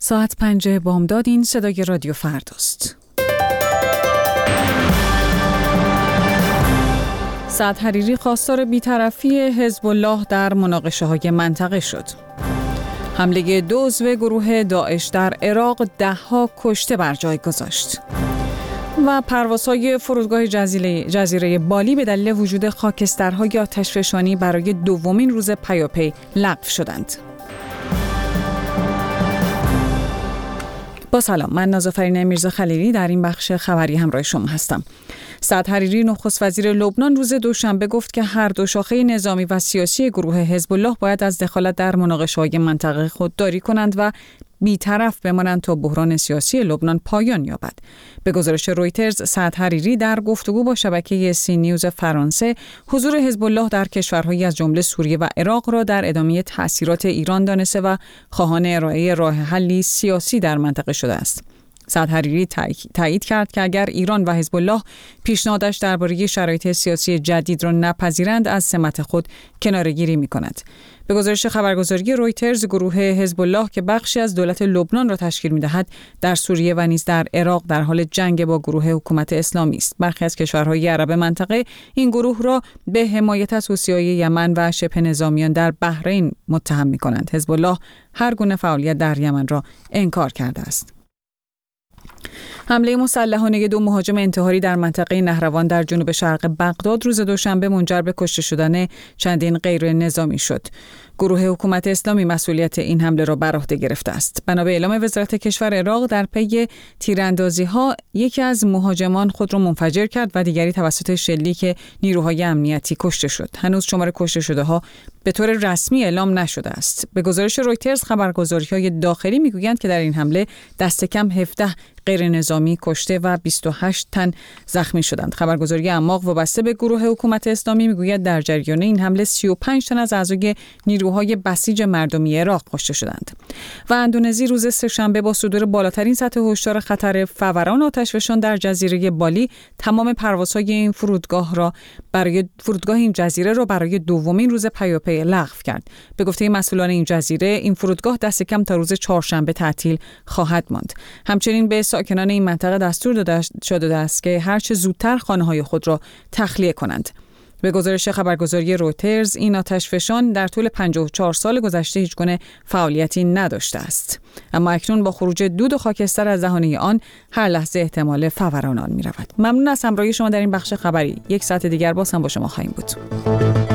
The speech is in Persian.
ساعت 5 بامداد. این صدای رادیو فرداست. سعد حریری خواستار بی‌طرفی حزب الله در مناقشه‌های منطقه شد. حمله 2 عضو گروه داعش در عراق 10 کشته بر جای گذاشت. و پروازهای فرودگاه جزیره بالی به دلیل وجود خاکسترهای آتشفشانی برای دومین روز پیاپی لغو شدند. با سلام، من نازافرین میرزا خلیلی در این بخش خبری همراه شما هستم. سعد حریری نخست وزیر لبنان روز دوشنبه گفت که هر دو شاخه نظامی و سیاسی گروه حزب الله باید از دخالت در مناقشه‌های منطقه خودداری کنند و بی‌طرف بمانند تا بحران سیاسی لبنان پایان یابد. به گزارش رویترز، سعد حریری در گفتگو با شبکه سی نیوز فرانسه حضور حزب الله در کشورهایی از جمله سوریه و عراق را در ادامه تأثیرات ایران دانسته و خواهان ارائه راه حلی سیاسی در منطقه شده است. سعد حریری تایید کرد که اگر ایران و حزب الله پیشنهادش درباره شرایط سیاسی جدید را نپذیرند، از سمت خود کناره‌گیری می‌کند. به گزارش خبرگزاری رویترز، گروه حزب الله که بخشی از دولت لبنان را تشکیل می‌دهد، در سوریه و نیز در عراق در حال جنگ با گروه حکومت اسلامی است. برخی از کشورهای عرب منطقه این گروه را به حمایت از حوثی‌های یمن و شبه نظامیان در بحرین متهم می‌کنند. حزب الله هر گونه فعالیت در یمن را انکار کرده است. حمله مسلحانه 2 مهاجم انتحاری در منطقه نهروان در جنوب شرق بغداد روز دوشنبه منجر به کشته شدن چندین غیر نظامی شد. گروه حکومت اسلامی مسئولیت این حمله را بر عهده گرفته است. بنا به اعلام وزارت کشور عراق، در پی تیراندازی‌ها یکی از مهاجمان خود را منفجر کرد و دیگری توسط شلیک نیروهای امنیتی کشته شد. هنوز شمار کشته شده‌ها به طور رسمی اعلام نشده است. به گزارش رویترز، خبرگزاری‌های داخلی می‌گویند که در این حمله دست کم 17 غیر نظامی کشته و 28 تن زخمی شدند. خبرگزاری اعماق وابسته به گروه حکومت اسلامی میگوید در جریان این حمله 35 تن از اعضای نیروهای بسیج مردمی عراق کشته شدند. و اندونزی روز سه‌شنبه با صدور بالاترین سطح هشدار خطر فوران آتشفشان در جزیره بالی تمام پروازهای این فرودگاه این جزیره را برای دومین روز پیاپی لغو کرد. به گفته مسئولان این جزیره، این فرودگاه دست کم تا روز چهارشنبه تعطیل خواهد ماند. همچنین به ساکنان این منطقه دستور داده شده است که هر چه زودتر خانه‌های خود را تخلیه کنند. به گزارش خبرگزاری رویترز، این آتشفشان در طول 54 سال گذشته هیچ گونه فعالیتی نداشته است. اما اکنون با خروج دود و خاکستر از دهانه آن، هر لحظه احتمال فوران آن می‌رود. ممنون از همراهی شما در این بخش خبری. یک ساعت دیگر باز هم با شما خواهیم بود.